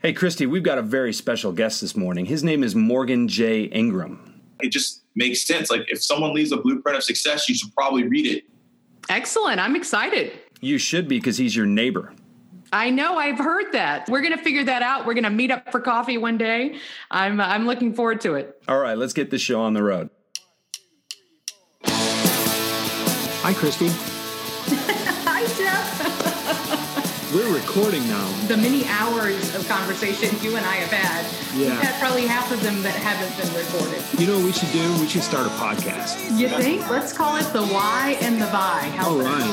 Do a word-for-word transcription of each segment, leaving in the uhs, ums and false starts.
Hey, Christy, we've got a very special guest this morning. His name is Morgan J. Ingram. It just makes sense. Like, if someone leaves a blueprint of success, you should probably read it. Excellent. I'm excited. You should be, because he's your neighbor. I know. I've heard that. We're going to figure that out. We're going to meet up for coffee one day. I'm I'm looking forward to it. All right, let's get this show on the road. Hi, Christy. Hi, Jeff. We're recording now. The many hours of conversation you and I have had, Yeah. we've had probably half of them that haven't been recorded. You know what we should do? We should start a podcast. You think? Let's call it the why and the buy. How All about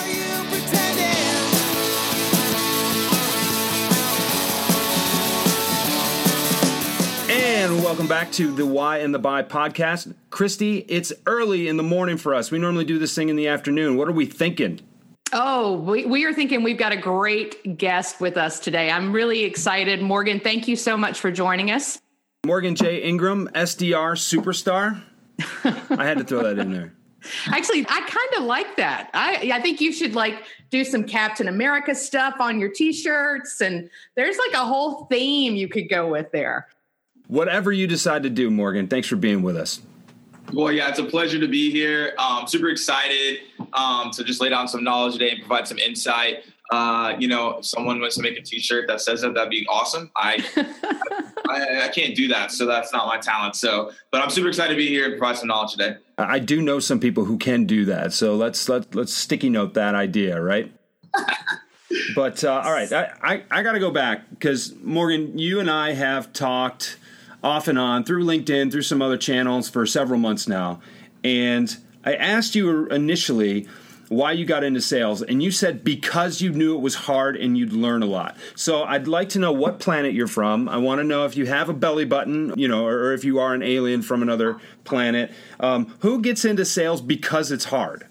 right. And welcome back to the Why and the Buy podcast. Christy, it's early in the morning for us. We normally do this thing in the afternoon. What are we thinking? Oh, we, we are thinking we've got a great guest with us today. I'm really excited. Morgan, thank you so much for joining us. Morgan J. Ingram, S D R superstar. I had to throw that in there. Actually, I kind of like that. I I think you should like do some Captain America stuff on your T-shirts, and there's like a whole theme you could go with there. Whatever you decide to do, Morgan, thanks for being with us. Well, yeah, it's a pleasure to be here. Um, super excited um, to just lay down some knowledge today and provide some insight. Uh, you know, if someone wants to make a T-shirt that says that, that'd be awesome. I, I I can't do that, so that's not my talent. So, but I'm super excited to be here and provide some knowledge today. I do know some people who can do that, so let's let let's sticky note that idea, right? But uh, all right, I I, I got to go back because Morgan, you and I have talked off and on through LinkedIn, through some other channels for several months now. And I asked you initially why you got into sales, and you said because you knew it was hard and you'd learn a lot. So I'd like to know what planet you're from. I want to know if you have a belly button, you know, or if you are an alien from another planet. Um, who gets into sales because it's hard?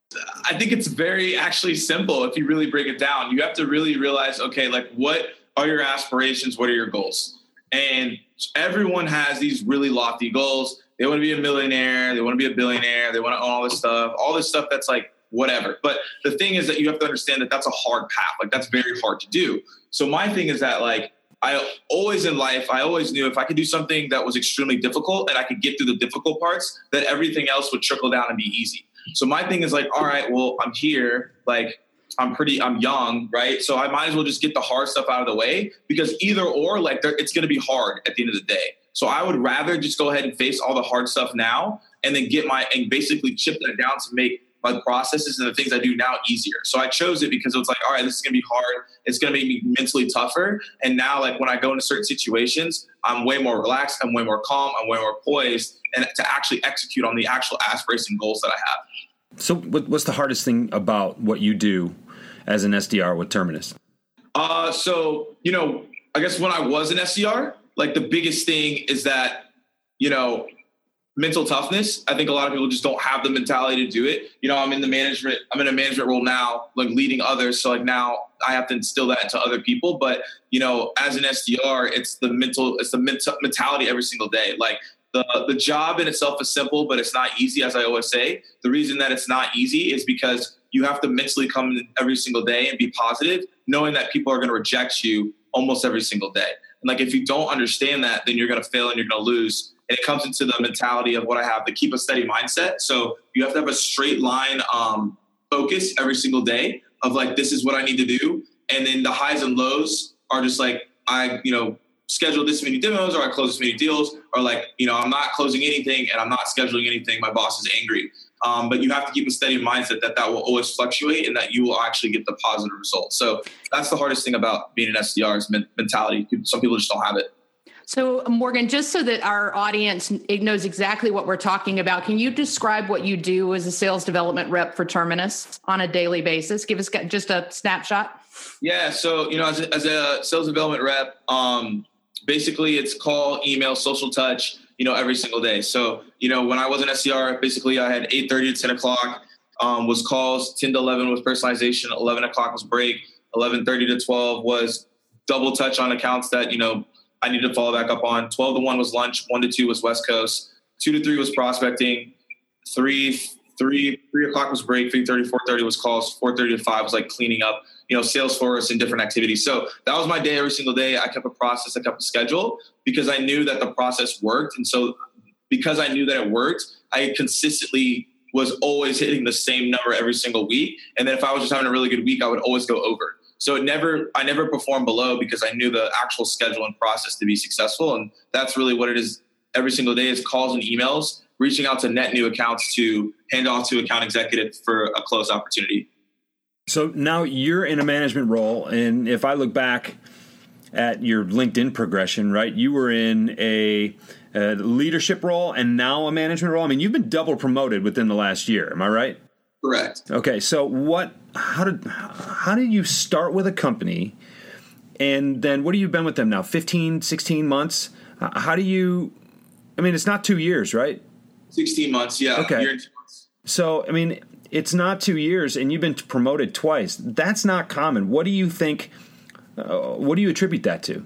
I think it's very actually simple if you really break it down. You have to really realize, okay, like what are your aspirations? What are your goals? And everyone has these really lofty goals. They want to be a millionaire. They want to be a billionaire. They want to own all this stuff, all this stuff that's like whatever. But the thing is that you have to understand that that's a hard path. Like that's very hard to do. So my thing is that like I always in life, I always knew if I could do something that was extremely difficult and I could get through the difficult parts, that everything else would trickle down and be easy. So my thing is like, all right, well, I'm here. Like, I'm pretty, I'm young, right? So I might as well just get the hard stuff out of the way because either or, like, it's going to be hard at the end of the day. So I would rather just go ahead and face all the hard stuff now and then get my, and basically chip that down to make my processes and the things I do now easier. So I chose it because it was like, all right, this is going to be hard. It's going to make me mentally tougher. And now, like, when I go into certain situations, I'm way more relaxed. I'm way more calm. I'm way more poised and to actually execute on the actual aspirations and goals that I have. So what's the hardest thing about what you do as an S D R with Terminus? Uh, so, you know, I guess when I was an S D R, like the biggest thing is that, you know, mental toughness. I think a lot of people just don't have the mentality to do it. You know, I'm in the management, I'm in a management role now, like leading others. So like now I have to instill that into other people. But, you know, as an S D R, it's the mental, it's the mental mentality every single day. Like, The the job in itself is simple, but it's not easy, as I always say. The reason that it's not easy is because you have to mentally come in every single day and be positive, knowing that people are going to reject you almost every single day. And like, if you don't understand that, then you're going to fail and you're going to lose. And it comes into the mentality of what I have to keep a steady mindset. So you have to have a straight line um, focus every single day of like, this is what I need to do. And then the highs and lows are just like, I, you know, schedule this many demos or I close this many deals or like, you know, I'm not closing anything and I'm not scheduling anything. My boss is angry. Um, but you have to keep a steady mindset that that will always fluctuate and that you will actually get the positive results. So that's the hardest thing about being an S D R is men- mentality. Some people just don't have it. So Morgan, just so that our audience knows exactly what we're talking about, can you describe what you do as a sales development rep for Terminus on a daily basis? Give us just a snapshot. Yeah. So, you know, as a, as a sales development rep, um, basically it's call, email, social touch, you know, every single day. So, you know, when I was an S D R, basically I had eight thirty to ten o'clock um, was calls, ten to eleven was personalization, eleven o'clock was break, eleven thirty to twelve was double touch on accounts that, you know, I needed to follow back up on. twelve to one was lunch, one to two was West Coast, two to three was prospecting, three, three, three o'clock was break, three thirty, four thirty was calls, four thirty to five was like cleaning up, you know, Salesforce and different activities. So that was my day every single day. I kept a process, I kept a schedule because I knew that the process worked. And so because I knew that it worked, I consistently was always hitting the same number every single week. And then if I was just having a really good week, I would always go over. So it never, I never performed below because I knew the actual schedule and process to be successful. And that's really what it is every single day, is calls and emails, reaching out to net new accounts to hand off to account executive for a close opportunity. So now you're in a management role. And if I look back at your LinkedIn progression, right, you were in a, a leadership role and now a management role. I mean, you've been double promoted within the last year. Am I right? Correct. Okay. So what, how did, how did you start with a company? And then what have you been with them now? fifteen, sixteen months? How do you, I mean, it's not two years, right? sixteen months. Yeah. Okay. Year and two months. So, I mean, it's not two years and you've been promoted twice. That's not common. What do you think, uh, what do you attribute that to?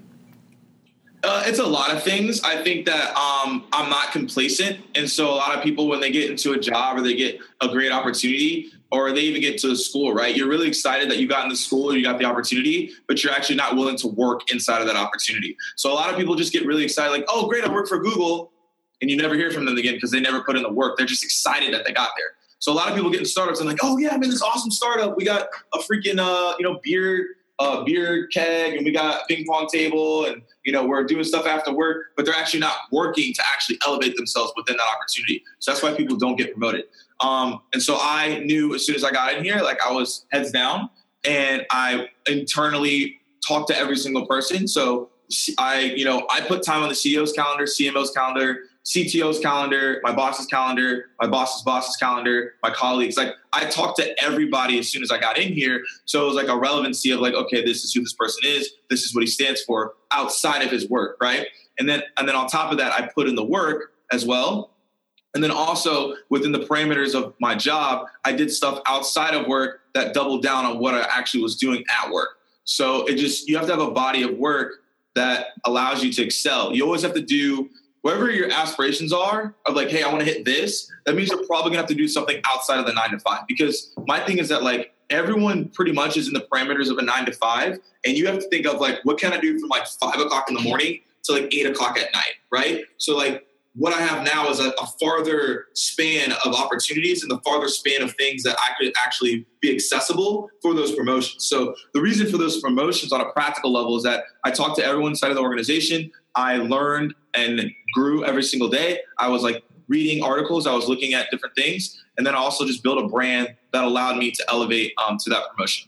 Uh, it's a lot of things. I think that um, I'm not complacent. And so a lot of people, when they get into a job or they get a great opportunity or they even get to a school, right, you're really excited that you got in the school or you got the opportunity, but you're actually not willing to work inside of that opportunity. So a lot of people just get really excited, like, oh, great, I work for Google. And you never hear from them again because they never put in the work. They're just excited that they got there. So a lot of people get in startups and like, oh yeah, I'm in this awesome startup. We got a freaking, uh, you know, beer, uh, beer keg, and we got a ping pong table, and you know, we're doing stuff after work, but they're actually not working to actually elevate themselves within that opportunity. So that's why people don't get promoted. Um, and so I knew as soon as I got in here, like I was heads down, and I internally talked to every single person. So I, you know, I put time on the C E O's calendar, C M O's calendar, C T O's calendar, my boss's calendar, my boss's boss's calendar, my colleagues. Like I talked to everybody as soon as I got in here. So it was like a relevancy of like, okay, this is who this person is. This is what he stands for outside of his work. Right. And then, and then on top of that, I put in the work as well. And then also within the parameters of my job, I did stuff outside of work that doubled down on what I actually was doing at work. So it just, you have to have a body of work that allows you to excel. You always have to do whatever your aspirations are of like, hey, I want to hit this. That means you're probably gonna have to do something outside of the nine to five, because my thing is that like everyone pretty much is in the parameters of a nine to five. And you have to think of like, what can I do from like five o'clock in the morning to like eight o'clock at night. Right. So like what I have now is a, a farther span of opportunities and the farther span of things that I could actually be accessible for those promotions. So the reason for those promotions on a practical level is that I talked to everyone inside of the organization. I learned and grew every single day. I was like reading articles. I was looking at different things. And then I also just built a brand that allowed me to elevate um, to that promotion.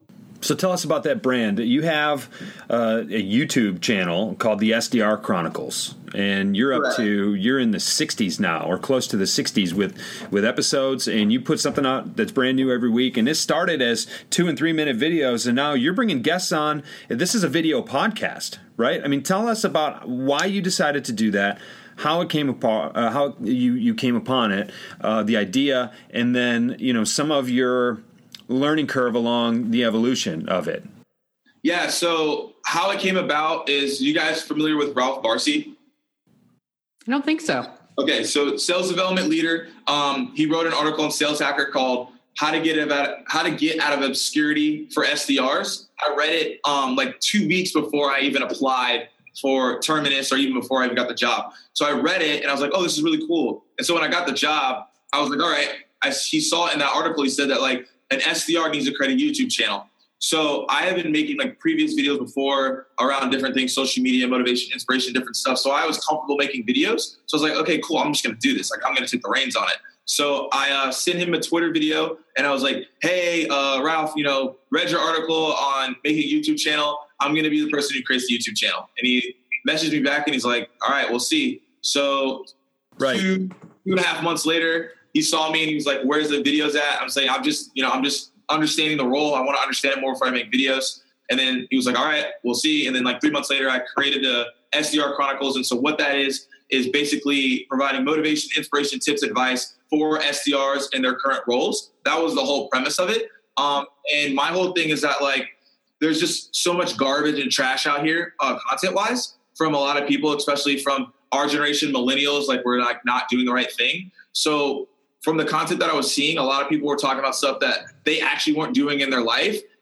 So tell us about that brand. You have uh, a YouTube channel called the S D R Chronicles, and you're up to, you're in the sixties now, or close to the sixties with, with episodes, and you put something out that's brand new every week. And this started as two and three minute videos, and now you're bringing guests on. This is a video podcast, right? I mean, tell us about why you decided to do that, how it came upon, uh, how you, you came upon it, uh, the idea, and then, you know, some of your learning curve along the evolution of it. Yeah. So how it came about is, you guys familiar with Ralph Barcy? I don't think so. Okay. So sales development leader. Um, he wrote an article in Sales Hacker called how to get about how to get out of obscurity for S D Rs. I read it um, like two weeks before I even applied for Terminus, or even before I even got the job. So I read it and I was like, oh, this is really cool. And so when I got the job, I was like, all right. I, he saw it in that article. He said that like, an S D R needs to create a YouTube channel. So I have been making like previous videos before around different things, social media, motivation, inspiration, different stuff. So I was comfortable making videos. So I was like, okay, cool. I'm just going to do this. Like, I'm going to take the reins on it. So I uh, sent him a Twitter video and I was like, hey, uh, Ralph, you know, read your article on making a YouTube channel. I'm going to be the person who creates the YouTube channel. And he messaged me back and he's like, all right, we'll see. So right. two, two and a half months later, he saw me and he was like, where's the videos at? I'm saying, I'm just, you know, I'm just understanding the role. I want to understand it more before I make videos. And then he was like, all right, we'll see. And then like three months later, I created the S D R Chronicles. And so what that is, is basically providing motivation, inspiration, tips, advice for S D Rs in their current roles. That was the whole premise of it. Um, and my whole thing is that like, there's just so much garbage and trash out here, uh, content wise, from a lot of people, especially from our generation, millennials. Like we're like not doing the right thing. So from the content that I was seeing, a lot of people were talking about stuff that they actually weren't doing in their life.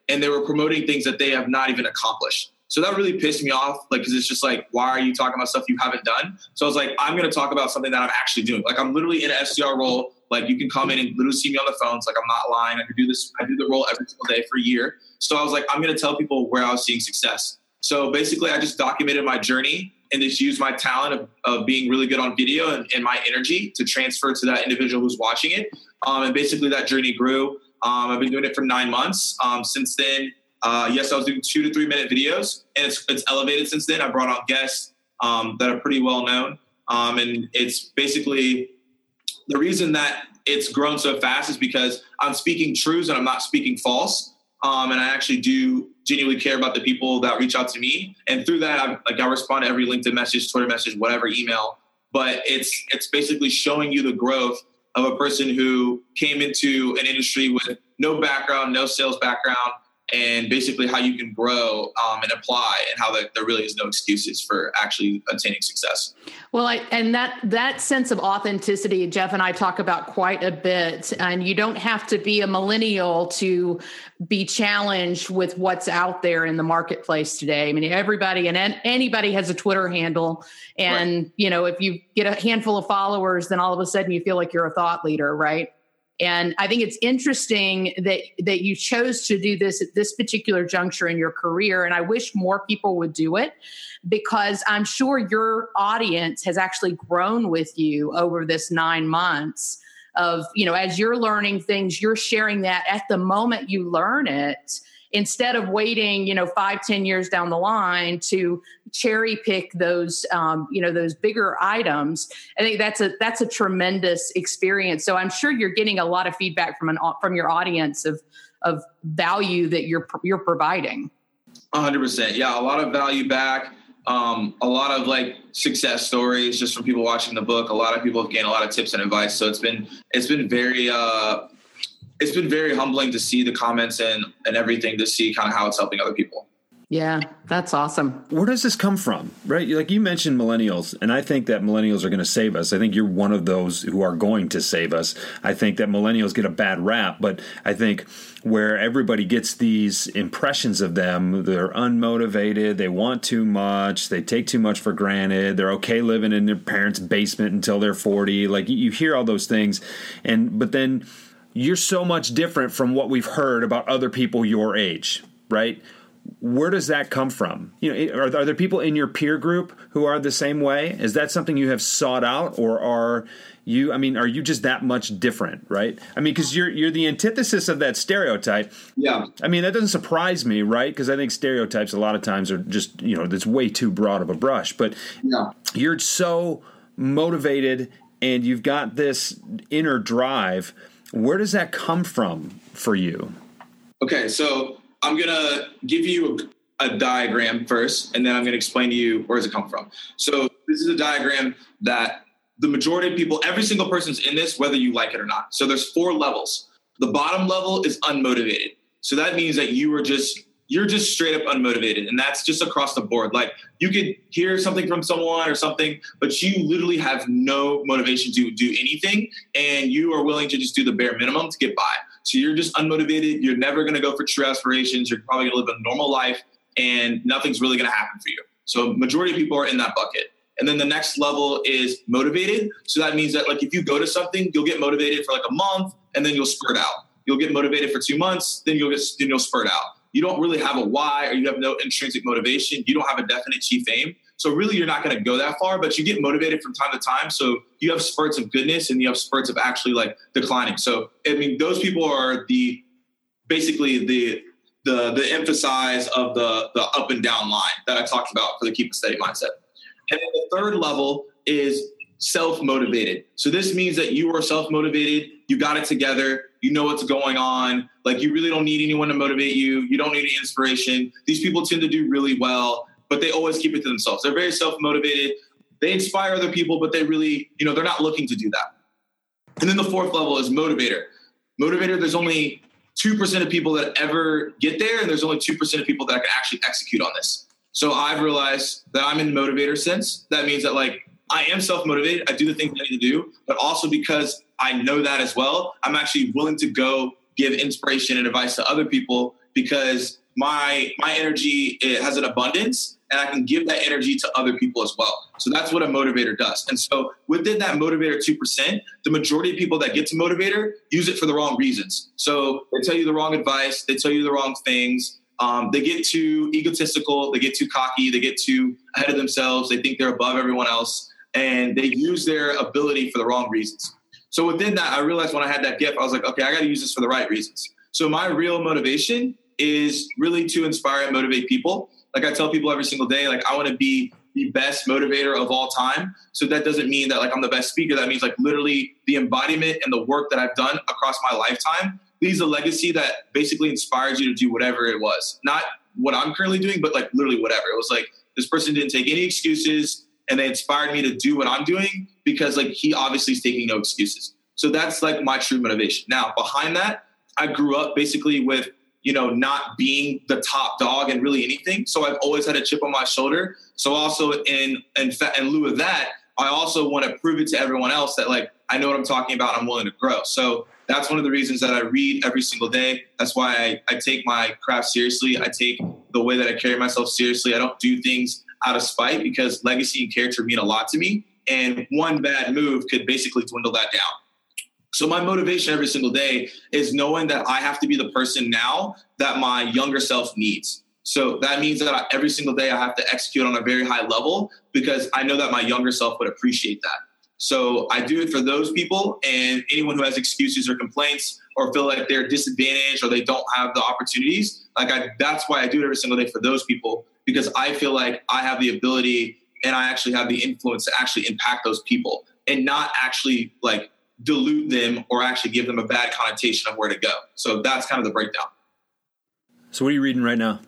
and they were promoting things that they have not even accomplished. So that really pissed me off, like, because it's just like, why are you talking about stuff you haven't done? So I was like, I'm going to talk about something that I'm actually doing. Like, I'm literally in an S D R role. Like, you can come in and literally see me on the phones. Like, I'm not lying. I can do this. I do the role every single day for a year. So I was like, I'm going to tell people where I was seeing success. So basically, I just documented my journey and just used my talent of, of being really good on video and, and my energy to transfer to that individual who's watching it. Um, and basically, that journey grew. Um, I've been doing it for nine months. Um, since then, Uh, yes, I was doing two to three minute videos, and it's it's elevated since then. I brought on guests um, that are pretty well known, um, and it's basically the reason that it's grown so fast is because I'm speaking truths and I'm not speaking false, um, and I actually do genuinely care about the people that reach out to me, and through that, I like I respond to every LinkedIn message, Twitter message, whatever, email. But it's it's basically showing you the growth of a person who came into an industry with no background, no sales background, and basically how you can grow um, and apply, and how the, there really is no excuses for actually attaining success. Well, I, and that that sense of authenticity, Jeff and I talk about quite a bit. And you don't have to be a millennial to be challenged with what's out there in the marketplace today. I mean, everybody and anybody has a Twitter handle. And, right. you know, if you get a handful of followers, then all of a sudden you feel like you're a thought leader, right? And I think it's interesting that that you chose to do this at this particular juncture in your career. And I wish more people would do it, because I'm sure your audience has actually grown with you over this nine months of, you know, as you're learning things, you're sharing that at the moment you learn it, instead of waiting, you know, five, ten years down the line to cherry pick those, um, you know, those bigger items. I think that's a that's a tremendous experience. So I'm sure you're getting a lot of feedback from an from your audience of of value that you're you're providing. one hundred percent, yeah, a lot of value back. Um, a lot of like success stories just from people watching the book. A lot of people have gained a lot of tips and advice. So it's been it's been very. Uh, It's been very humbling to see the comments and, and everything, to see kind of how it's helping other people. Yeah, that's awesome. Where does this come from, right? Like you mentioned millennials, and I think that millennials are going to save us. I think you're one of those who are going to save us. I think that millennials get a bad rap, but I think where everybody gets these impressions of them, they're unmotivated, they want too much, they take too much for granted, they're okay living in their parents' basement until they're forty. Like you hear all those things, and but then you're so much different from what we've heard about other people your age, right? Where does that come from? You know, are, are there people in your peer group who are the same way? Is that something you have sought out, or are you? I mean, are you just that much different, right? I mean, because you're you're the antithesis of that stereotype. Yeah. I mean, that doesn't surprise me, right? Because I think stereotypes a lot of times are just, you know, that's way too broad of a brush. But yeah. You're so motivated, and you've got this inner drive. Where does that come from for you? Okay, so I'm going to give you a, a diagram first, and then I'm going to explain to you where does it come from. So this is a diagram that the majority of people, every single person's in this, whether you like it or not. So there's four levels. The bottom level is unmotivated. So that means that you are just you're just straight up unmotivated. And that's just across the board. Like you could hear something from someone or something, but you literally have no motivation to do anything. And you are willing to just do the bare minimum to get by. So you're just unmotivated. You're never going to go for true aspirations. You're probably going to live a normal life and nothing's really going to happen for you. So majority of people are in that bucket. And then the next level is motivated. So that means that like if you go to something, you'll get motivated for like a month and then you'll spurt out. You'll get motivated for two months, then you'll get then you'll spurt out. You don't really have a why, or you have no intrinsic motivation. You don't have a definite chief aim. So really you're not going to go that far, but you get motivated from time to time. So you have spurts of goodness and you have spurts of actually like declining. So I mean, those people are the basically the the the emphasize of the the up and down line that I talked about for the keep a steady mindset. And then the third level is self-motivated. So this means that you are self-motivated. You got it together. You know what's going on. Like you really don't need anyone to motivate you. You don't need any inspiration. These people tend to do really well, but they always keep it to themselves. They're very self-motivated. They inspire other people, but they really, you know, they're not looking to do that. And then the fourth level is motivator. Motivator, there's only two percent of people that ever get there, and there's only two percent of people that can actually execute on this. So I've realized that I'm in motivator sense. That means that like I am self-motivated. I do the things I need to do, but also because I know that as well, I'm actually willing to go give inspiration and advice to other people because my my energy, it has an abundance, and I can give that energy to other people as well. So that's what a motivator does. And so within that motivator two percent, the majority of people that get to motivator use it for the wrong reasons. So they tell you the wrong advice, they tell you the wrong things. Um, they get too egotistical, they get too cocky, they get too ahead of themselves. They think they're above everyone else, and they use their ability for the wrong reasons. So within that, I realized when I had that gift, I was like, okay, I got to use this for the right reasons. So my real motivation is really to inspire and motivate people. Like I tell people every single day, like I want to be the best motivator of all time. So that doesn't mean that like I'm the best speaker. That means like literally the embodiment and the work that I've done across my lifetime leaves a legacy that basically inspires you to do whatever it was. Not what I'm currently doing, but like literally whatever. It was like this person didn't take any excuses, and they inspired me to do what I'm doing because like he obviously is taking no excuses. So that's like my true motivation. Now behind that, I grew up basically with, you know, not being the top dog in really anything. So I've always had a chip on my shoulder. So also in, in, fa- in lieu of that, I also want to prove it to everyone else that like, I know what I'm talking about. I'm willing to grow. So that's one of the reasons that I read every single day. That's why I, I take my craft seriously. I take the way that I carry myself seriously. I don't do things out of spite because legacy and character mean a lot to me. And one bad move could basically dwindle that down. So my motivation every single day is knowing that I have to be the person now that my younger self needs. So that means that I, every single day I have to execute on a very high level because I know that my younger self would appreciate that. So I do it for those people, and anyone who has excuses or complaints or feel like they're disadvantaged or they don't have the opportunities. Like I, that's why I do it every single day for those people, because I feel like I have the ability and I actually have the influence to actually impact those people and not actually like dilute them or actually give them a bad connotation of where to go. So that's kind of the breakdown. So what are you reading right now?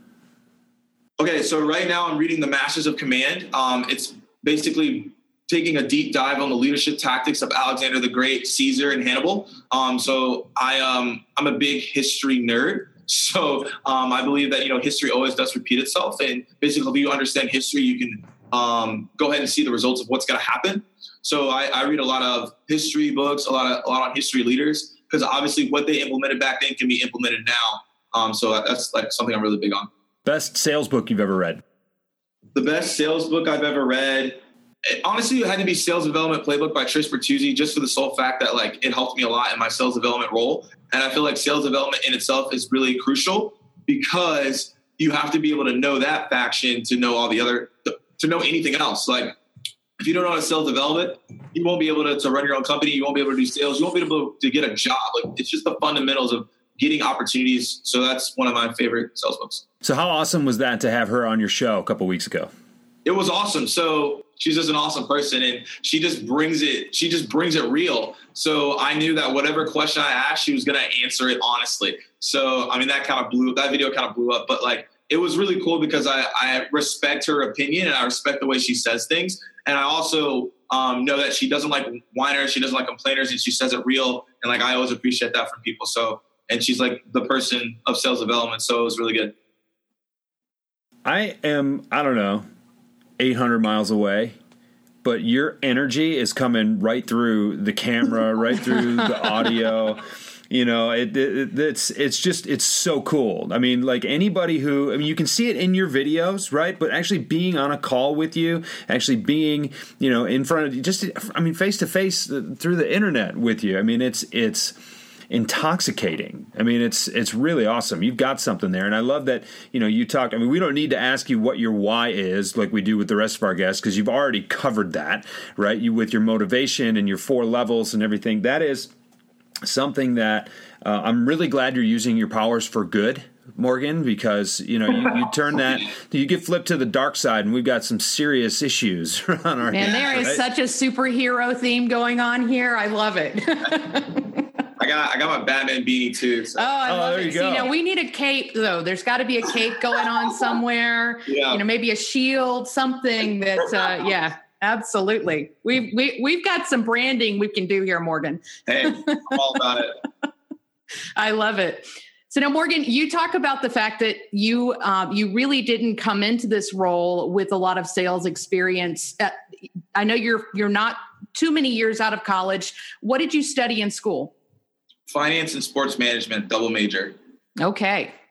Okay, so right now I'm reading The Masters of Command. Um, it's basically taking a deep dive on the leadership tactics of Alexander the Great, Caesar, and Hannibal. Um, so I, um, I'm a big history nerd. So um, I believe that, you know, history always does repeat itself. And basically, if you understand history, you can um, go ahead and see the results of what's going to happen. So I, I read a lot of history books, a lot of a lot on history leaders, because obviously what they implemented back then can be implemented now. Um, so that's like something I'm really big on. Best sales book you've ever read? The best sales book I've ever read, it, honestly, it had to be Sales Development Playbook by Trish Bertuzzi, just for the sole fact that like it helped me a lot in my sales development role. And I feel like sales development in itself is really crucial because you have to be able to know that faction to know all the other, to know anything else. Like if you don't know how to sell development, you won't be able to, to run your own company. You won't be able to do sales. You won't be able to get a job. Like it's just the fundamentals of getting opportunities. So that's one of my favorite sales books. So how awesome was that to have her on your show a couple weeks ago? It was awesome. So she's just an awesome person, and she just brings it, she just brings it real. So I knew that whatever question I asked, she was going to answer it honestly. So, I mean, that kind of blew, that video kind of blew up, but like, it was really cool because I, I respect her opinion and I respect the way she says things. And I also um, know that she doesn't like whiners. She doesn't like complainers, and she says it real. And like, I always appreciate that from people. So, and she's like the person of sales development. So it was really good. I am, I don't know, eight hundred miles away, but your energy is coming right through the camera, right through the audio. You know, it, it, it's it's just it's so cool. I mean, like anybody who, I mean, you can see it in your videos, right? But actually being on a call with you, actually being, you know, in front of you, just, I mean, face to face through the internet with you. I mean, it's it's intoxicating. I mean, it's it's really awesome. You've got something there, and I love that. You know, you talk. I mean, we don't need to ask you what your why is, like we do with the rest of our guests, because you've already covered that, right? You with your motivation and your four levels and everything. That is something that uh, I'm really glad you're using your powers for good, Morgan, because, you know, you, you turn that, you get flipped to the dark side, and we've got some serious issues on our and hands. And there is right? such a superhero theme going on here. I love it. I got I got my Batman beanie too. So. Oh, I oh, love there it. you See, go. now we need a cape though. There's got to be a cape going on somewhere. Yeah. You know, maybe a shield, something that. Uh, yeah, absolutely. We've we we've got some branding we can do here, Morgan. Hey, I'm all about it. I love it. So now, Morgan, you talk about the fact that you um, you really didn't come into this role with a lot of sales experience. Uh, I know you're you're not too many years out of college. What did you study in school? Finance and sports management, double major. Okay.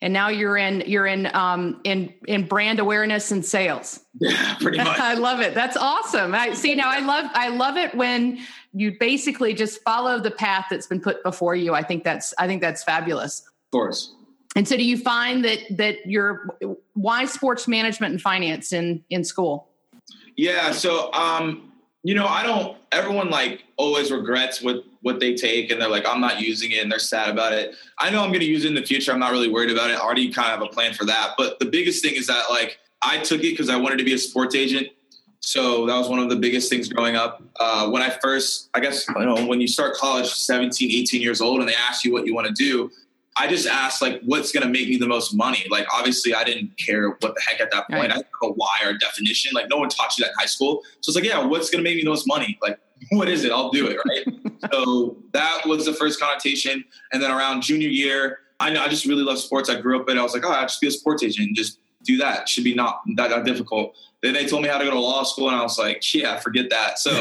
and now you're in you're in um, in in brand awareness and sales. Yeah, pretty much. I love it. That's awesome. I see now. I love I love it when you basically just follow the path that's been put before you. I think that's I think that's fabulous. Of course. And so, do you find that that you're why sports management and finance in in school? Yeah. So, um, you know, I don't. Everyone like always regrets what what they take, and they're like, I'm not using it, and they're sad about it. I know I'm going to use it in the future. I'm not really worried about it. I already kind of have a plan for that. But the biggest thing is that like I took it because I wanted to be a sports agent. So that was one of the biggest things growing up. Uh, when I first, I guess, you know, when you start college, seventeen, eighteen years old, and they ask you what you want to do, I just asked, like, what's going to make me the most money? Like, obviously, I didn't care what the heck at that point. Right. I didn't have a why or definition. Like, no one taught you that in high school. So it's like, yeah, what's going to make me the most money? Like, what is it? I'll do it, right? So that was the first connotation. And then around junior year, I know I just really love sports. I grew up in it. I was like, oh, I'll just be a sports agent and just do that. It should be not that, that difficult. Then they told me how to go to law school, and I was like, yeah, forget that. So,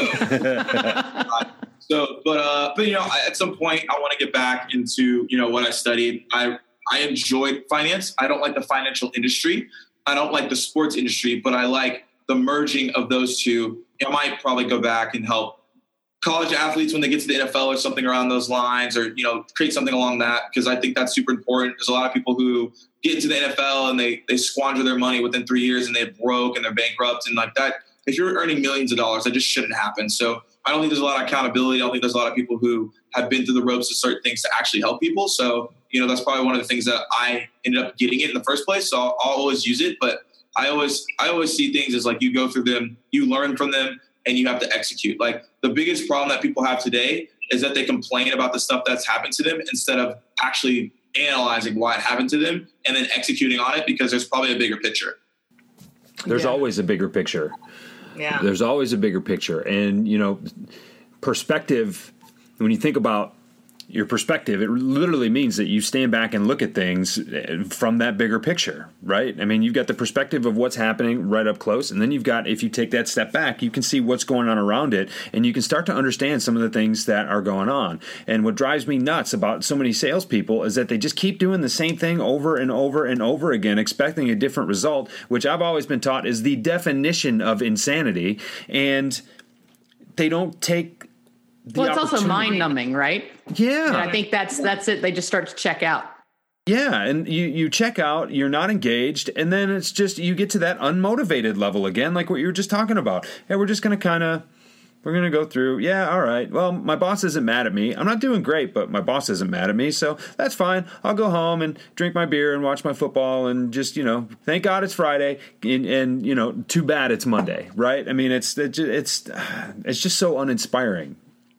uh, so, but, uh, but, you know, I, at some point I want to get back into, you know, what I studied. I, I enjoyed finance. I don't like the financial industry. I don't like the sports industry, but I like the merging of those two. I might probably go back and help college athletes when they get to the N F L or something around those lines, or, you know, create something along that, because I think that's super important. There's a lot of people who get into the N F L and they, they squander their money within three years and they're broke and they're bankrupt. And like that, if you're earning millions of dollars, that just shouldn't happen. So I don't think there's a lot of accountability. I don't think there's a lot of people who have been through the ropes to certain things to actually help people. So, you know, that's probably one of the things that I ended up getting it in the first place. So I'll, I'll always use it, but I always, I always see things as like you go through them, you learn from them, and you have to execute. Like the biggest problem that people have today is that they complain about the stuff that's happened to them instead of actually analyzing why it happened to them and then executing on it, because there's probably a bigger picture. There's Yeah. always a bigger picture. Yeah. There's always a bigger picture. And, you know, perspective, when you think about your perspective, it literally means that you stand back and look at things from that bigger picture, right? I mean, you've got the perspective of what's happening right up close, and then you've got, if you take that step back, you can see what's going on around it, and you can start to understand some of the things that are going on. And what drives me nuts about so many salespeople is that they just keep doing the same thing over and over and over again, expecting a different result, which I've always been taught is the definition of insanity, and they don't take well, it's also mind numbing, right? Yeah. And I think that's that's it. They just start to check out. Yeah, and you, you check out, you're not engaged, and then it's just you get to that unmotivated level again, like what you were just talking about. Hey, we're just going to kind of, we're going to go through, yeah, all right, well, my boss isn't mad at me. I'm not doing great, but my boss isn't mad at me, so that's fine. I'll go home and drink my beer and watch my football and just, you know, thank God it's Friday, and, and you know, too bad it's Monday, right? I mean, it's it's it's, it's just so uninspiring.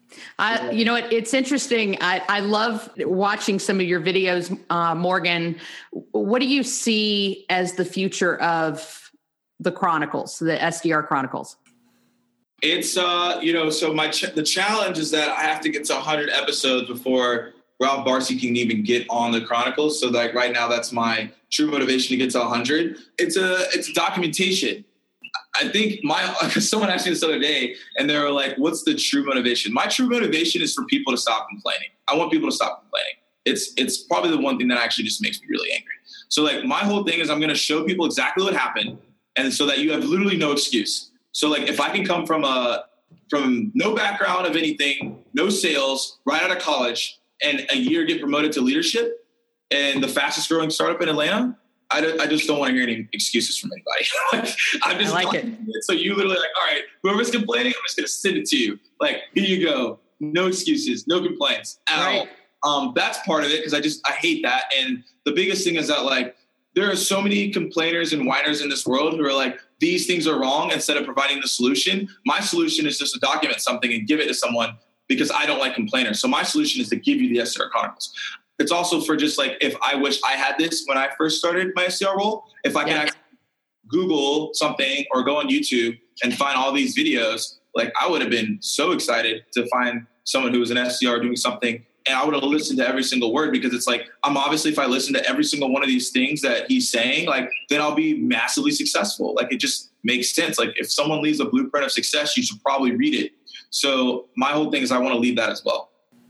I, you know, it, it's interesting. I, I love watching some of your videos, uh, Morgan. What do you see as the future of the Chronicles, the S D R Chronicles? It's, uh, you know, so my ch- the challenge is that I have to get to one hundred episodes before Ralph Barcy can even get on the Chronicles. So like right now, that's my true motivation to get to one hundred. It's a it's documentation. I think my someone asked me this other day, and they were like, "What's the true motivation?" My true motivation is for people to stop complaining. I want people to stop complaining. It's it's probably the one thing that actually just makes me really angry. So like my whole thing is I'm going to show people exactly what happened, and so that you have literally no excuse. So like if I can come from a from no background of anything, no sales, right out of college, and a year get promoted to leadership, and the fastest growing startup in Atlanta. I, don't, I just don't want to hear any excuses from anybody. like, I'm just I like it. it. So you literally like, all right, whoever's complaining, I'm just going to send it to you. Like, here you go. No excuses, no complaints at right. all. Um, that's part of it because I just, I hate that. And the biggest thing is that like, there are so many complainers and whiners in this world who are like, these things are wrong instead of providing the solution. My solution is just to document something and give it to someone because I don't like complainers. So my solution is to give you the S D R Chronicles. It's also for just like, if I wish I had this when I first started my S D R role, if I can yeah. actually Google something or go on YouTube and find all these videos, like I would have been so excited to find someone who was an S D R doing something. And I would have listened to every single word because it's like, I'm obviously, if I listen to every single one of these things that he's saying, like, then I'll be massively successful. Like, it just makes sense. Like if someone leaves a blueprint of success, you should probably read it. So my whole thing is I want to leave that as well.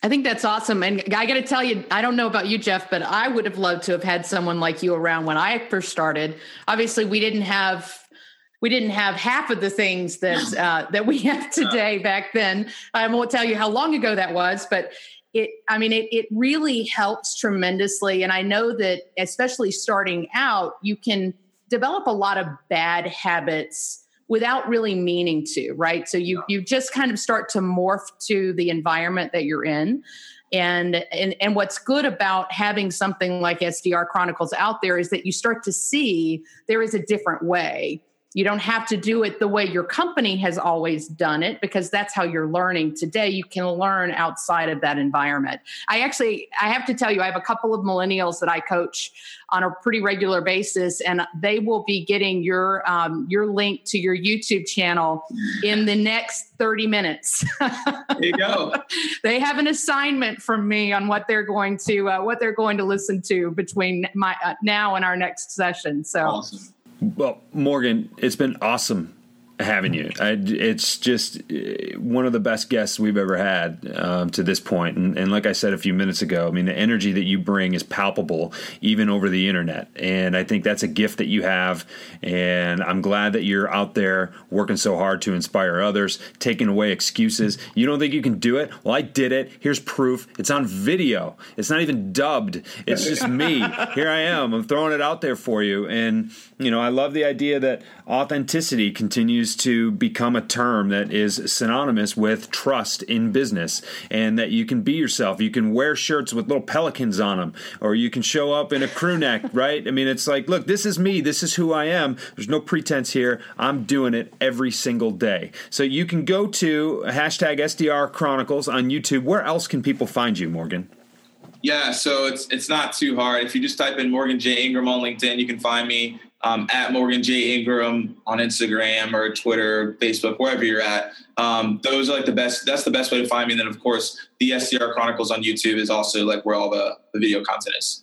I think that's awesome. And I got to tell you, I don't know about you, Jeff, but I would have loved to have had someone like you around when I first started. Obviously, we didn't have we didn't have half of the things that uh, that we have today back then. I won't tell you how long ago that was, but it, I mean, it, it really helps tremendously. And I know that especially starting out, you can develop a lot of bad habits without really meaning to, right? So you you just kind of start to morph to the environment that you're in. And, and and what's good about having something like S D R Chronicles out there is that you start to see there is a different way. You don't have to do it the way your company has always done it, because that's how you're learning today. You can learn outside of that environment. I actually, I have to tell you, I have a couple of millennials that I coach on a pretty regular basis, and they will be getting your um, your link to your YouTube channel in the next thirty minutes. There you go. They have an assignment from me on what they're going to uh, what they're going to listen to between my uh, now and our next session. So. Awesome. Well, Morgan, it's been awesome having you. I, it's just one of the best guests we've ever had um, to this point. And, and like I said a few minutes ago, I mean, the energy that you bring is palpable even over the internet. And I think that's a gift that you have. And I'm glad that you're out there working so hard to inspire others, taking away excuses. You don't think you can do it? Well, I did it. Here's proof. It's on video. It's not even dubbed. It's just me. Here I am. I'm throwing it out there for you. And, you know, I love the idea that authenticity continues to become a term that is synonymous with trust in business, and that you can be yourself. You can wear shirts with little pelicans on them, or you can show up in a crew neck, right? I mean, it's like, look, this is me. This is who I am. There's no pretense here. I'm doing it every single day. So you can go to hashtag S D R Chronicles on YouTube. Where else can people find you, Morgan? Yeah, so it's it's not too hard. If you just type in Morgan J. Ingram on LinkedIn, you can find me. Um, at Morgan J. Ingram on Instagram or Twitter, Facebook, wherever you're at. Um, those are like the best, that's the best way to find me. And then of course the S D R Chronicles on YouTube is also like where all the, the video content is.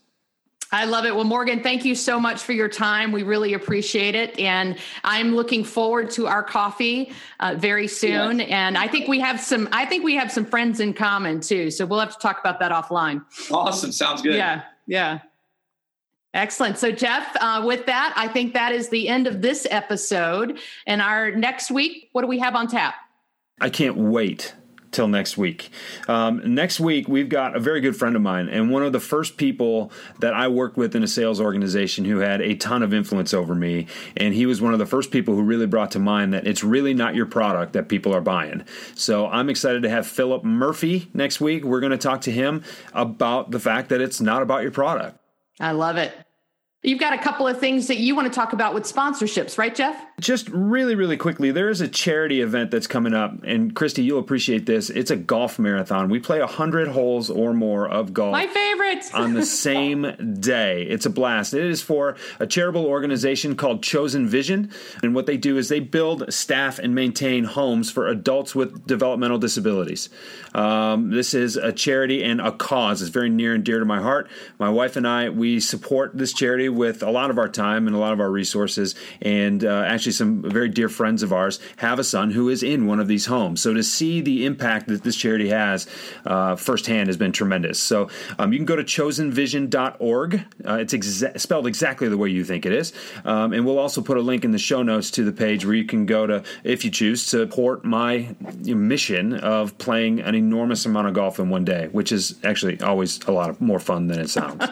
I love it. Well, Morgan, thank you so much for your time. We really appreciate it. And I'm looking forward to our coffee uh, very soon. Yes. And I think we have some, I think we have some friends in common too. So we'll have to talk about that offline. Awesome. Sounds good. Yeah. Yeah. Excellent. So, Jeff, uh, with that, I think that is the end of this episode. And our next week, what do we have on tap? I can't wait till next week. Um, next week, we've got a very good friend of mine and one of the first people that I worked with in a sales organization who had a ton of influence over me. And he was one of the first people who really brought to mind that it's really not your product that people are buying. So I'm excited to have Philip Murphy next week. We're going to talk to him about the fact that it's not about your product. I love it. You've got a couple of things that you want to talk about with sponsorships, right, Jeff? Just really, really quickly, there is a charity event that's coming up, and Christy, you'll appreciate this. It's a golf marathon. We play one hundred holes or more of golf. My favorite. On the same day. It's a blast. It is for a charitable organization called Chosen Vision, and what they do is they build, staff, and maintain homes for adults with developmental disabilities. Um, this is a charity and a cause. It's very near and dear to my heart. My wife and I, we support this charity with a lot of our time and a lot of our resources, and uh, actually some very dear friends of ours have a son who is in one of these homes. So to see the impact that this charity has uh, firsthand has been tremendous. So um, you can go to chosen vision dot org. Uh, it's exa- spelled exactly the way you think it is. Um, and we'll also put a link in the show notes to the page where you can go to, if you choose, to support my mission of playing an enormous amount of golf in one day, which is actually always a lot of more fun than it sounds.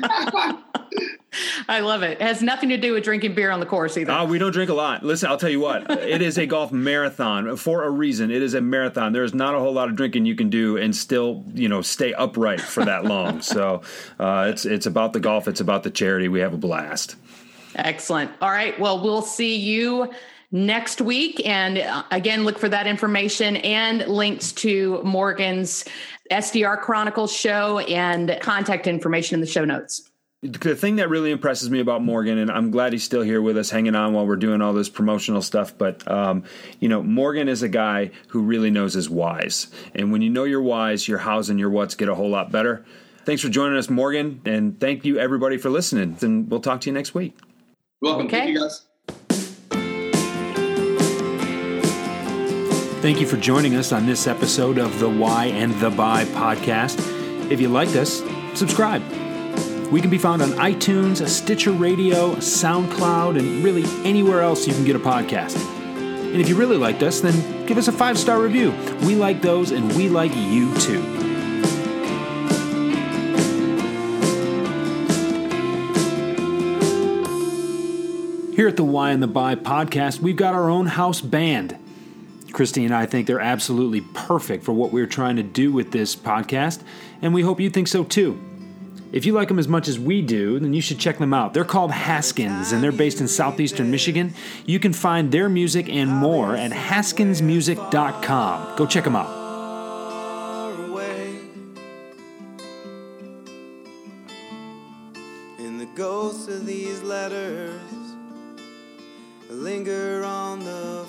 I love it. It has nothing to do with drinking beer on the course either. Uh, we don't drink a lot. Listen, I'll tell you what. It is a golf marathon for a reason. It is a marathon. There's not a whole lot of drinking you can do and still, you know, stay upright for that long. So uh, it's it's about the golf. It's about the charity. We have a blast. Excellent. All right. Well, we'll see you next week. And uh, again, look for that information and links to Morgan's S D R Chronicles show and contact information in the show notes. The thing that really impresses me about Morgan, and I'm glad he's still here with us hanging on while we're doing all this promotional stuff, but, um, you know, Morgan is a guy who really knows his whys. And when you know your whys, your hows and your whats get a whole lot better. Thanks for joining us, Morgan, and thank you, everybody, for listening. And we'll talk to you next week. Welcome. Okay. Thank you, guys. Thank you for joining us on this episode of the Why and the Buy podcast. If you liked us, subscribe. We can be found on iTunes, Stitcher Radio, SoundCloud, and really anywhere else you can get a podcast. And if you really liked us, then give us a five-star review. We like those, and we like you too. Here at the Why and the Buy podcast, we've got our own house band. Christy and I think they're absolutely perfect for what we're trying to do with this podcast, and we hope you think so too. If you like them as much as we do, then you should check them out. They're called Haskins, and they're based in southeastern Michigan. You can find their music and more at haskins music dot com. Go check them out. In the ghosts of these letters linger on the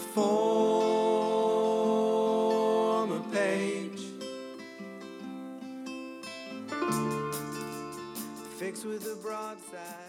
former page. Fixed with a broadside.